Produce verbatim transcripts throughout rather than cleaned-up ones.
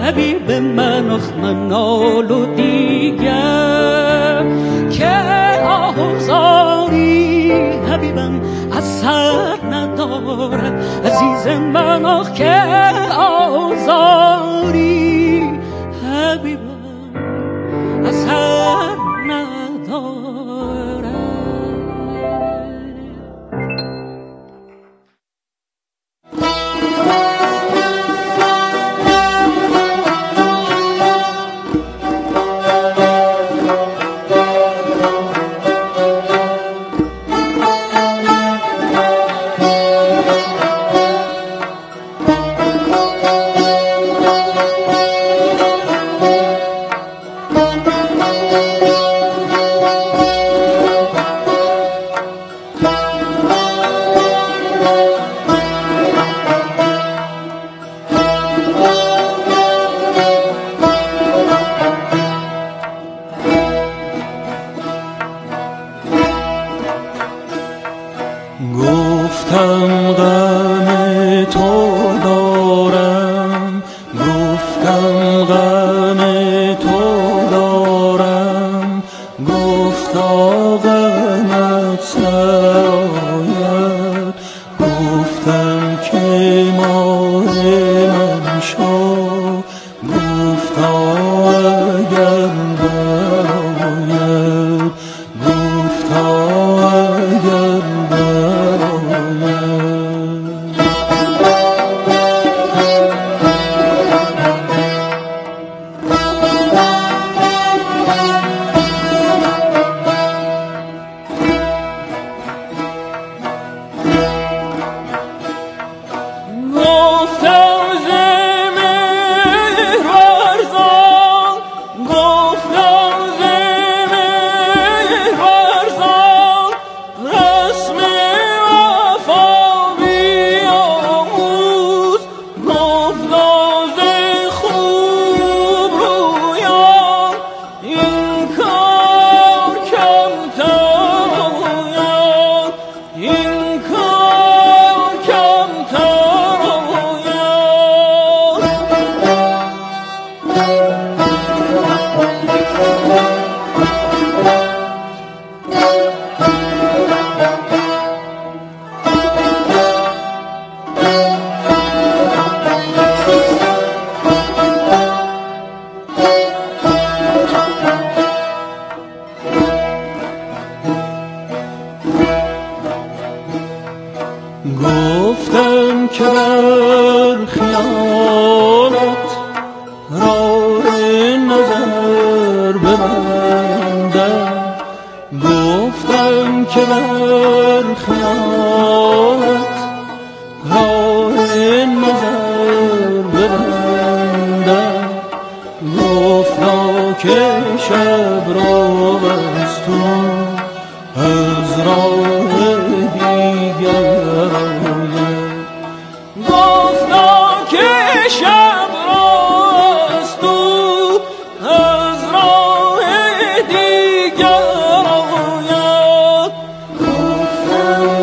حبیب من از من نالو دیگر که آزاری حبیبم اثر ندارد عزیز من آخ که آزاری حبیبم اثر ندارد. گفتم غم تو دارم، گفتم غم تو دارم، گفتا غمت سرآید، گفتم که ماه من شو، گفتا اگر برآید، گفتا اگر گفتم که بر خیالت راه نظر ببندم، گفتم که بر خیالت راه نظر ببندم، گفتا که شب را از تو از راه دیگر آید، گفتا که شب را از تو از راه دیگر آید، گفتم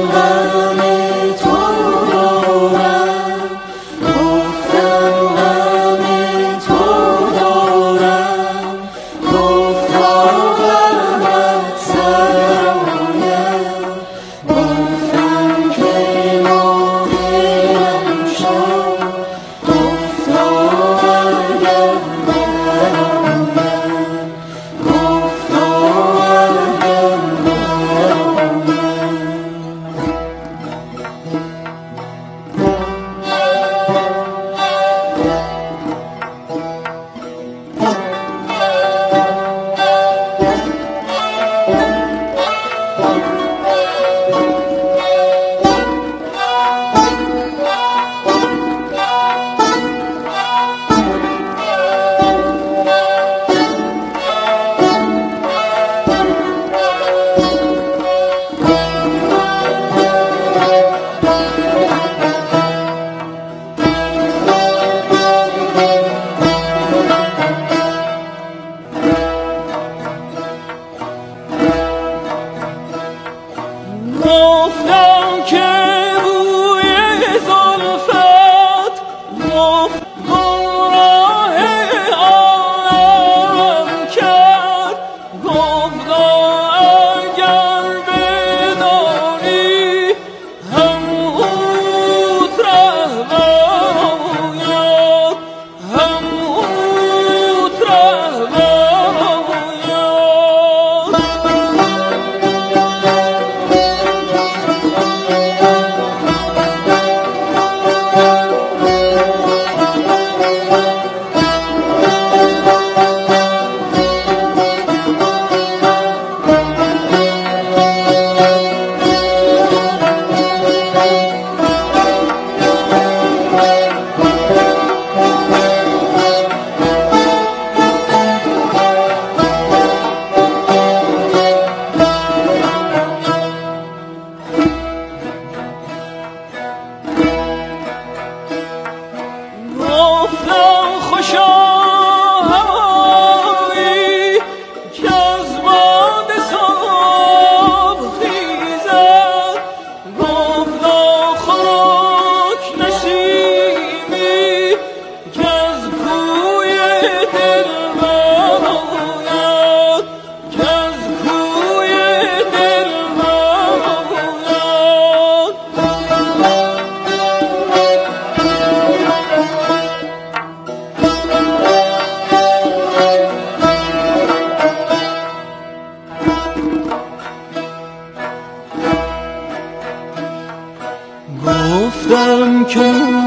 گفتم که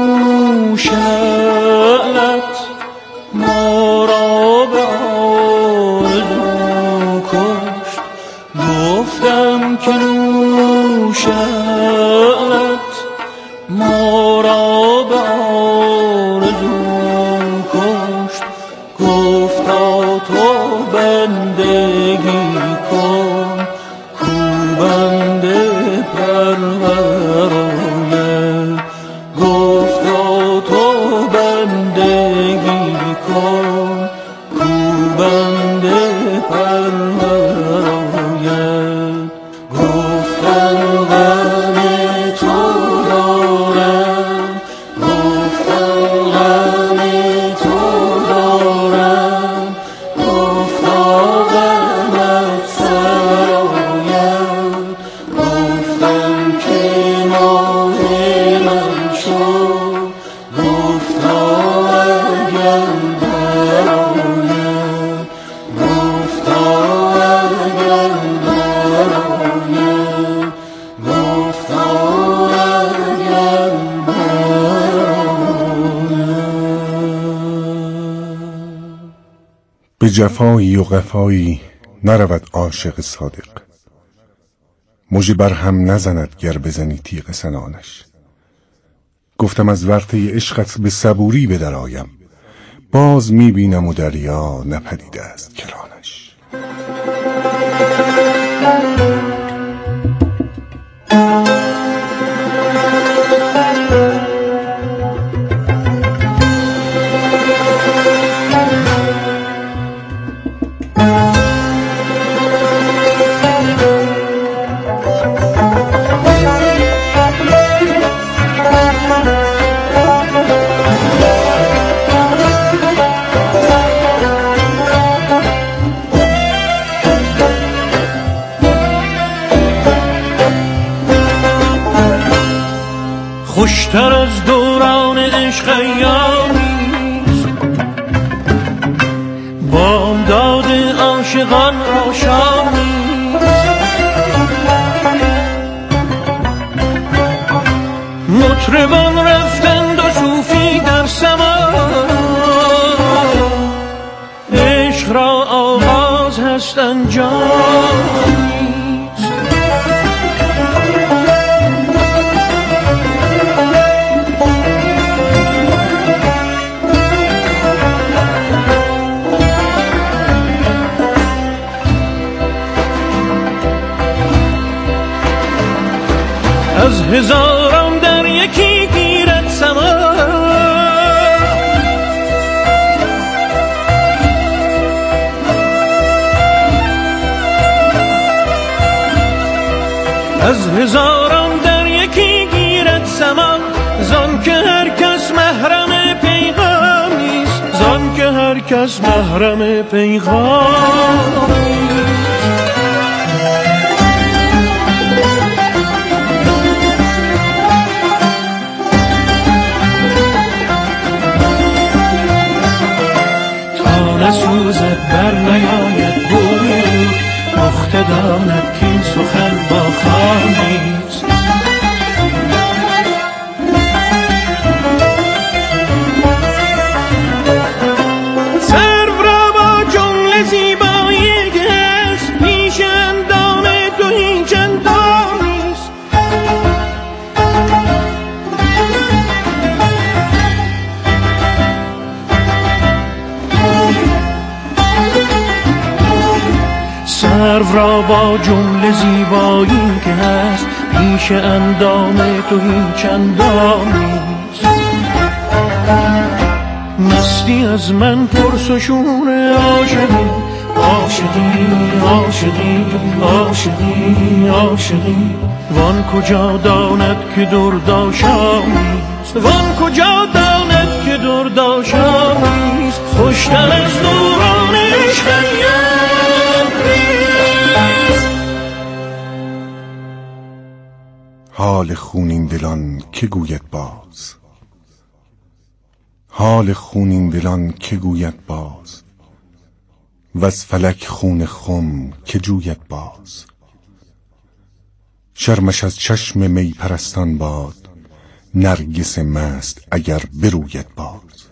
شعلت ما را به آرزو کشت، گفتم که شعلت ما را به آرزو کشت، گفتا تو بندگی کن کو بنده پرورانه، گفتا تو بندگی کن کو بنده پرورانه، گفتم غم تو دارم، گفتم غم تو دارم، گفتا غمت سرایم، گفتم که ماه من شد، گفتا اگر برایم، گفتا اگر برایم، گفتا اگر برایم. به جفایی و قفایی نرود عاشق صادق، مژه بر هم نزند گر بزنی تیغ سنانش. گفتم از ورطه عشقت به صبوری به درآیم، باز میبینم و دریا نپدیده است کرانش. خوشتر از دوران عشق ایامیست، بامداد عاشقان آشامیست، مطربان رفتند و صوفی در سماع، عشق را آغاز هست انجام. از هزاران در یکی گیرد سما، از هزاران در یکی گیرد سما، زان که هر کس محرم پیغام نیست، زان که هر کس محرم پیغام نیست. نسوزد بر نیاید بوی، پخته داند که این سخن با خامیست. سرو را با جمله زیبایی گست، پیش اندام تو هیچ اندامیست. سرو را با جمله زیبایی که هست، پیش اندام تو هیچ اندامیست. هستی از من پرسشون عاشقی عاشقی عاشقی عاشقی عاشقی وان کجا داند که درداشامیست وان کجا داند که درداشامیست خوشتر از دوران عشق حال خونین دلان که گوید باز حال خونین دلان که گوید باز و از فلک خون خم که جوید باز شرمش از چشم می پرستان باد نرگس مست اگر بروید باز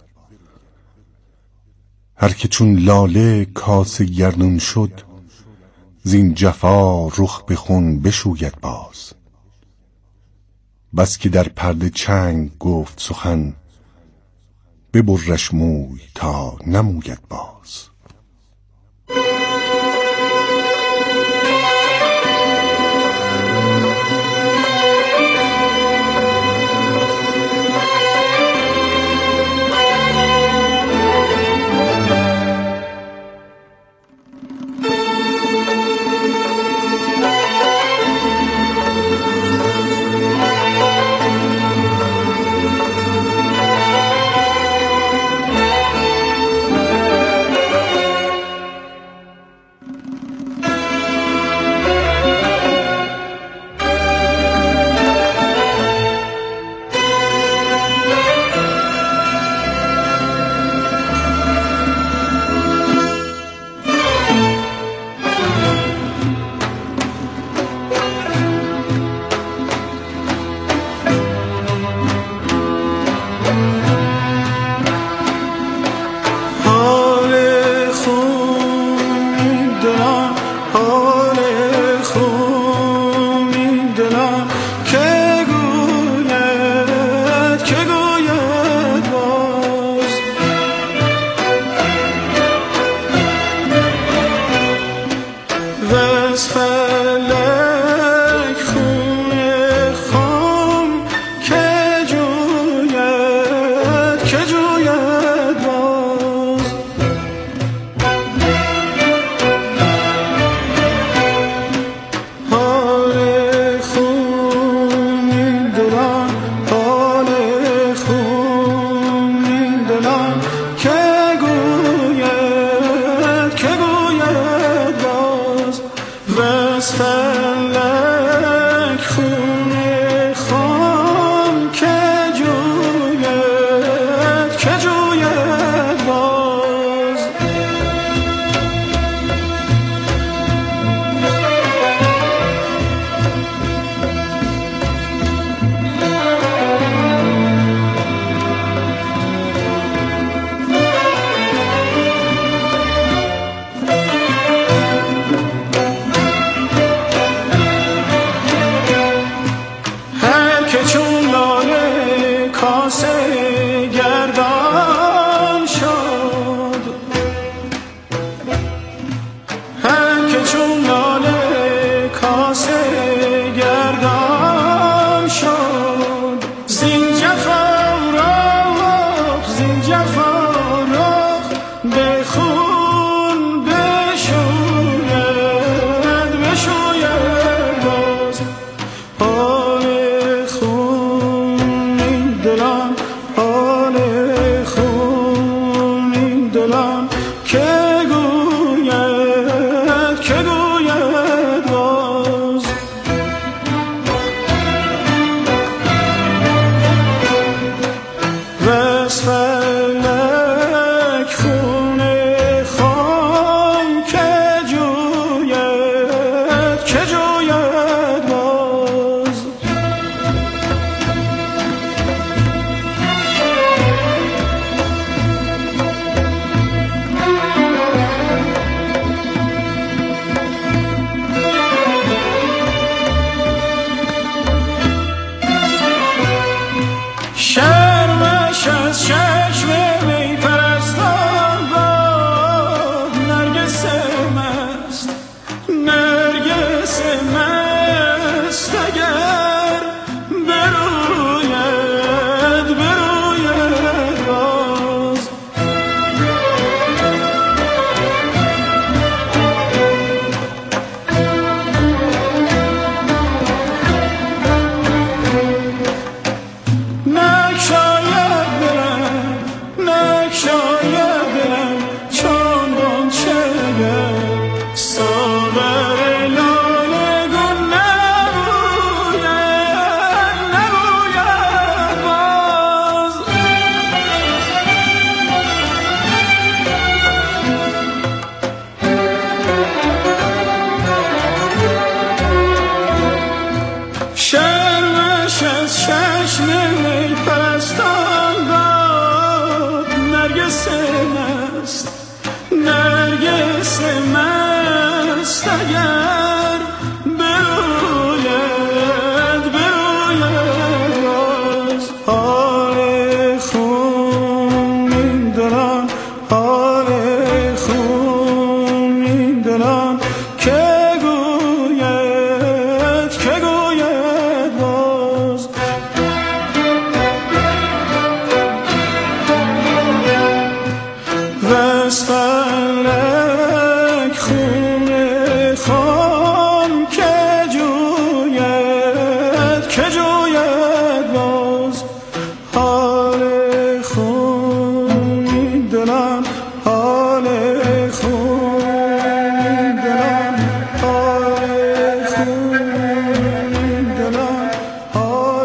هر که چون لاله کاسه گردون شد زین جفا رخ به خون بشوید باز بس که در پرده چنگ گفت سخن ببرش موی تا نموید باز حال خون دلم، حال خون دلم، حال خون دلم، حال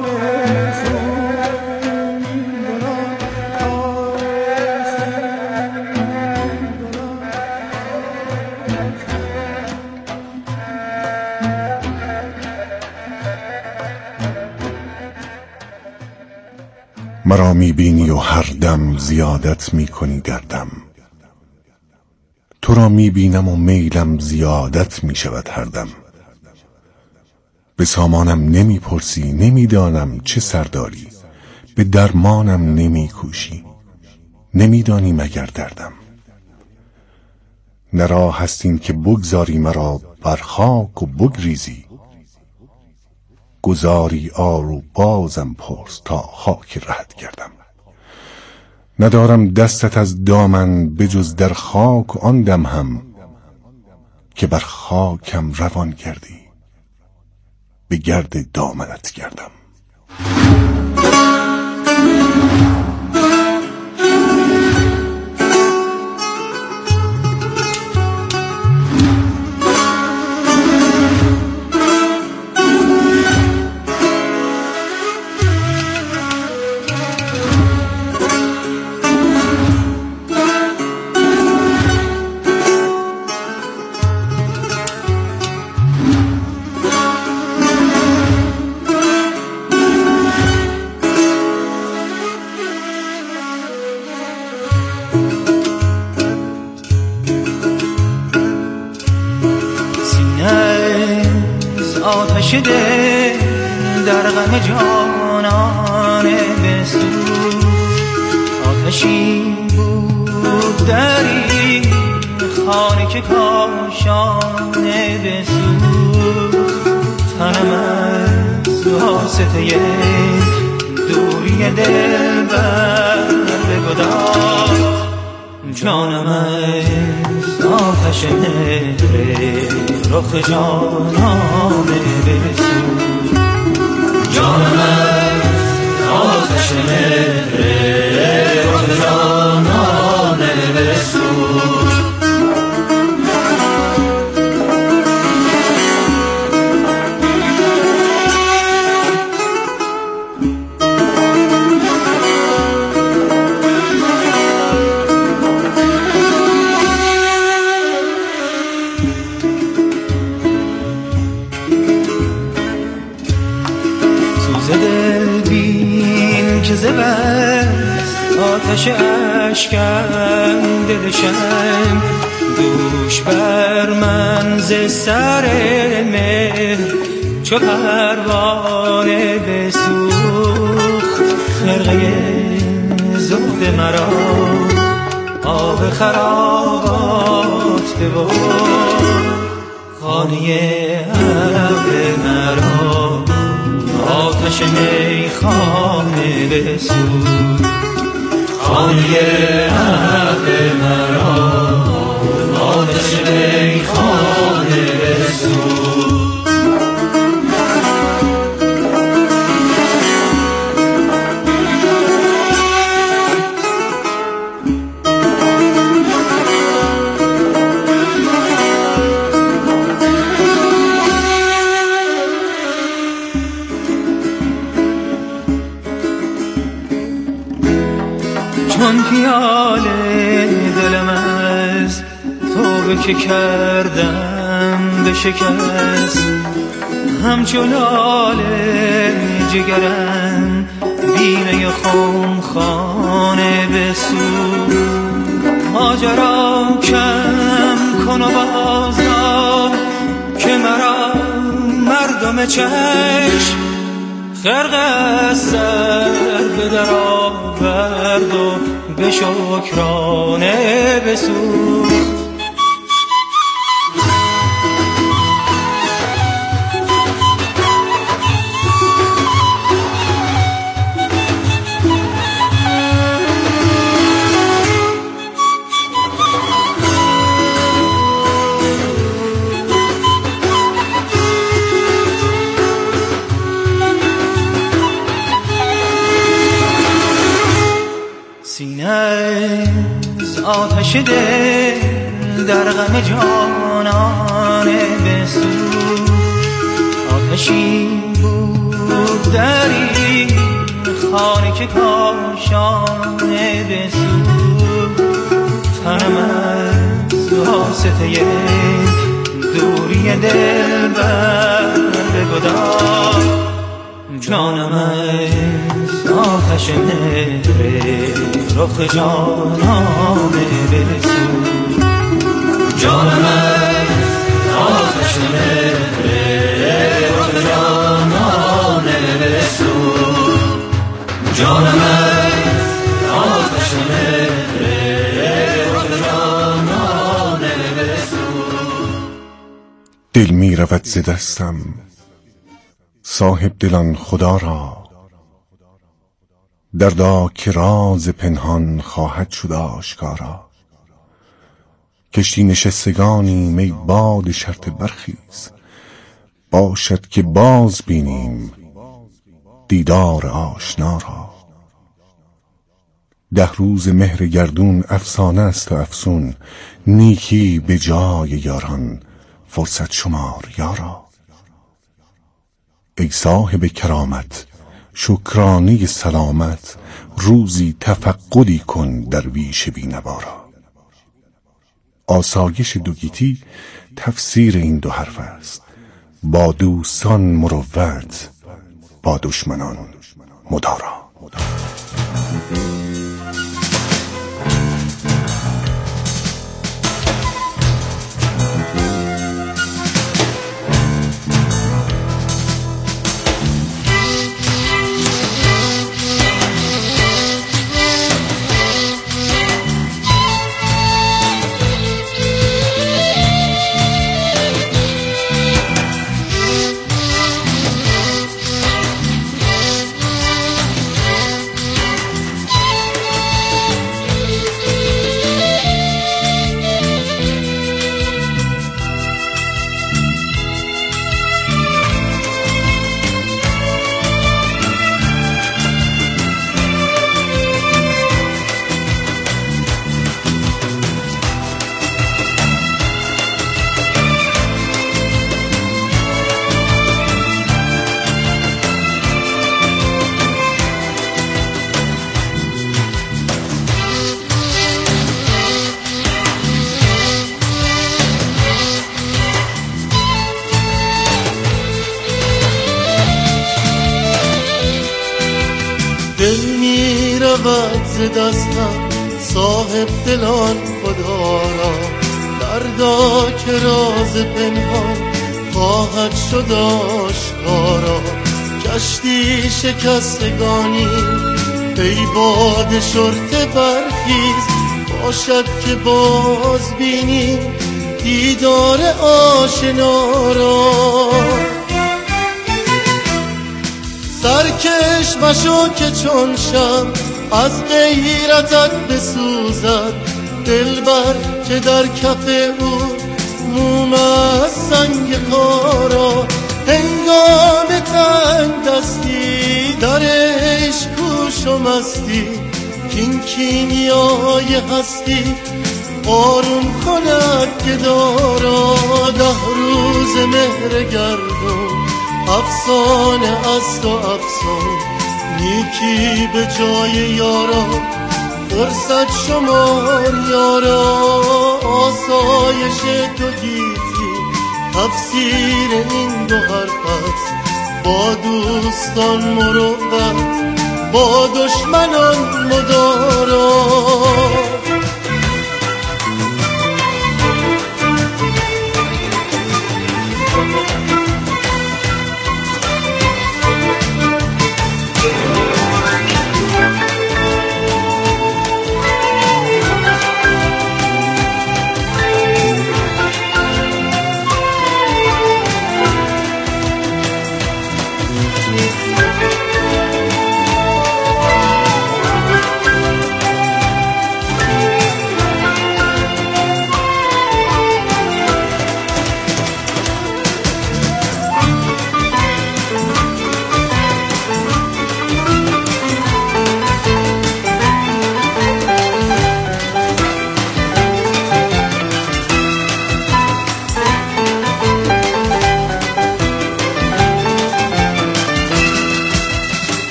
خون دلم، حال مرا میبینی و هر دم زیادت میکنی دردم، تو را میبینم و میلم زیادت میشود هر دم. به سامانم نمیپرسی، نمیدانم چه سرداری، به درمانم نمیکوشی، نمیدانی مگر دردم. نه راه هست این که بگذاری مرا بر خاک و بگریزی، گذاری آر و بازم پرس تا خاک رهت گردم. ندارم دستت از دامن بجز در خاک آن دم هم، که بر خاکم روان کردی به گرد دامنت گردم. آتش دل در غم جانانه بسوخت، آتشی بود دری خانه که کاشانه بسوخت. تنم از واسطه دوری دل بر بگداخت، جانم از آتش مهر رخ جانانه بسوخت. جانم از آتش مهر رخ جانانه بسوخت. که زبست آتش اشکم دلشم، دوش بر من ز سر مهر چو پروانه بسوخت. خرقه زهد مرا آب خرابات ببرد، خانه عقل مرا آتش میخانه بسوخت. خانه عقل مرا آتش میخانه بسوخت. چون پیاله دلم از توبه که کردم به شکست، همچون لاله جگرم بینه خمخانه بسوخت. ماجرا کم کن و بازار که مرا مردم چشم، خرق از سر به در آورد و به شکرانه بسوخت. سینه از آتش دل در غم جانان بسوز، آتشی بود در این خانه که کاشانه بسوز، تنم از واسطه دوری دل بر بگداز، جانم از آتش مهر رخ جانانه بسوز، جانم از آتش مهر رخ جانانه بسوز، جانم از آتش مهر رخ جانانه بسوز. دل می رود ز دستم صاحب دلان خدا را، دردا که راز پنهان خواهد شد آشکارا. کشتی نشستگانی می باد شرط برخیز، باشد که باز بینیم دیدار آشنا را. ده روز مهر گردون افسانه است و افسون، نیکی به جای یاران فرصت شمار یارا. ای صاحب کرامت شکرانه سلامت، روزی تفقدی کن در ویش بینوارا. آسایش دوگیتی تفسیر این دو حرف است، با دوستان مروت، با دشمنان مدارا. دل می رود ز دستم صاحب دلان خدا را، دردا که راز پنهان خواهد شد آشکارا. کشتی شکستگانی ای باد شرطه برخیز، باشد که باز بینیم دیدار آشنا را. سرکش مشو که چون شم از غیرتت بسوزد، دلبر که در کف او موم از سنگ خارا. هنگام تنگ دستی در عشق کوش و مستی، کین کیمیای هستی آروم کند گدارا. ده روز مهر گردون افسانه است و افسون، نیکی به جای یارا فرصت شمار یارا. آسایش تو گیتی تفسیر این دو حرف است، با دوستان مروت، با دشمنان مدارا.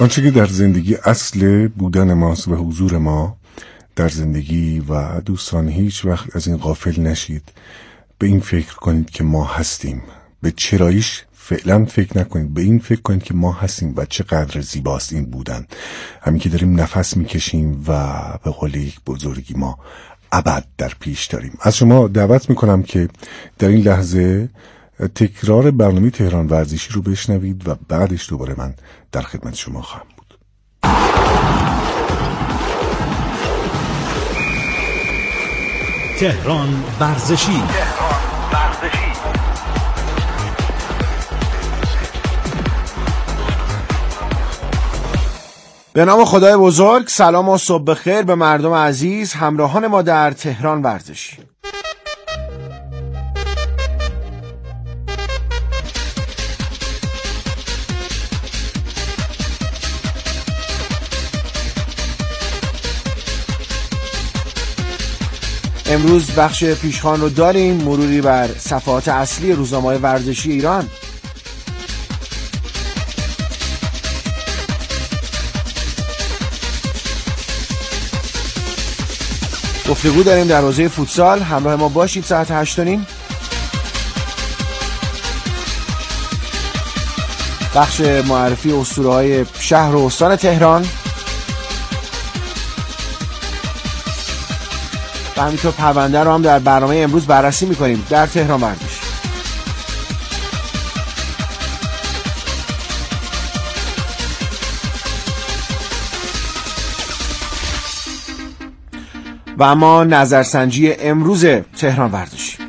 آنچه که در زندگی اصل بودن ماست و حضور ما در زندگی و دوستان، هیچ وقت از این غافل نشید. به این فکر کنید که ما هستیم، به چراییش فعلا فکر نکنید، به این فکر کنید که ما هستیم و چقدر زیباست این بودن. همین که داریم نفس میکشیم و به قول یک بزرگی ما ابد در پیش داریم. از شما دعوت میکنم که در این لحظه تکرار برنامه تهران ورزشی رو بشنوید و بعدش دوباره من در خدمت شما خواهم بود. تهران ورزشی. به نام خدای بزرگ، سلام و صبح بخیر به مردم عزیز همراهان ما در تهران ورزشی. امروز بخش پیشخوان رو داریم، مروری بر صفحات اصلی روزنامه‌های ورزشی ایران. گفتگو داریم در حوزه فوتسال، همراه ما باشید ساعت هشت و نیم. بخش معرفی اسطوره‌های شهر و استان تهران و همینطور پرونده رو هم در برنامه امروز بررسی میکنیم در تهران ورزشی. و اما نظرسنجی امروز تهران ورزشی.